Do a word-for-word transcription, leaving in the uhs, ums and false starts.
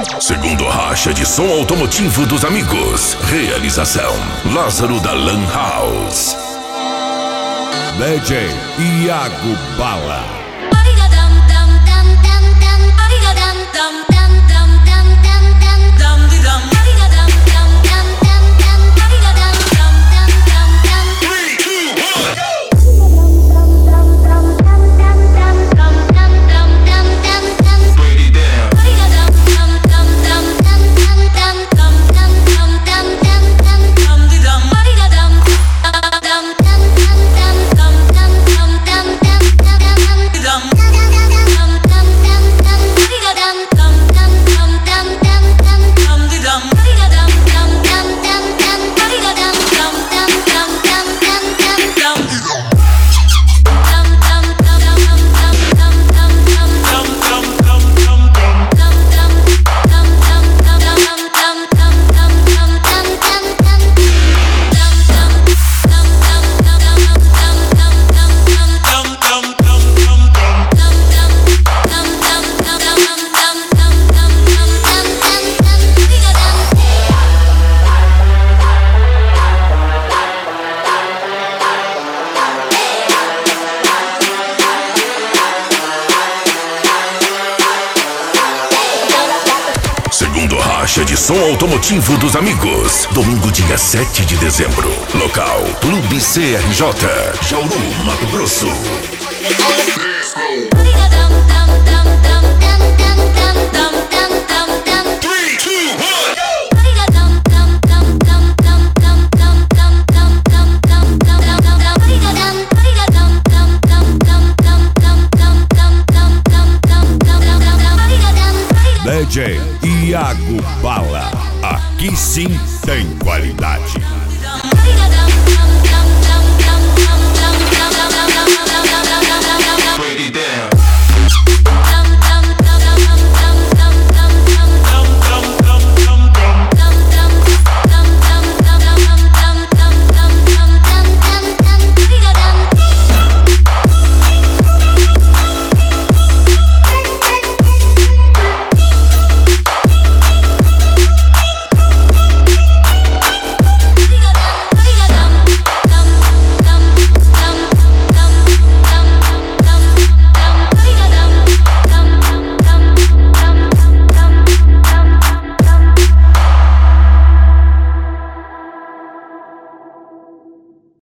Segundo racha de som automotivo dos amigos. Realização: Lázaro da Lan House. D J Iago Bala. Racha de som automotivo dos amigos. Domingo, dia sete de dezembro. Local: Clube C R J, Jauru, Mato Grosso. D J Iago Bala. Aqui sim tem qualidade.